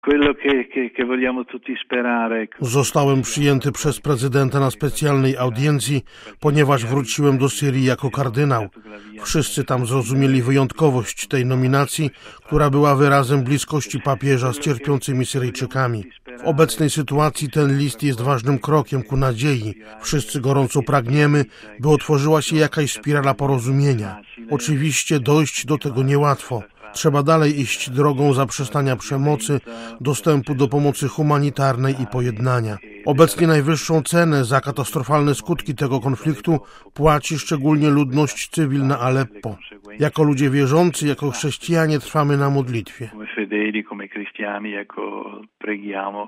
Zostałem przyjęty przez prezydenta na specjalnej audiencji, ponieważ wróciłem do Syrii jako kardynał. Wszyscy tam zrozumieli wyjątkowość tej nominacji, która była wyrazem bliskości papieża z cierpiącymi Syryjczykami. W obecnej sytuacji ten list jest ważnym krokiem ku nadziei. Wszyscy gorąco pragniemy, by otworzyła się jakaś spirala porozumienia. Oczywiście dojść do tego niełatwo. Trzeba dalej iść drogą zaprzestania przemocy, dostępu do pomocy humanitarnej i pojednania. Obecnie najwyższą cenę za katastrofalne skutki tego konfliktu płaci szczególnie ludność cywilna Aleppo. Jako ludzie wierzący, jako chrześcijanie trwamy na modlitwie.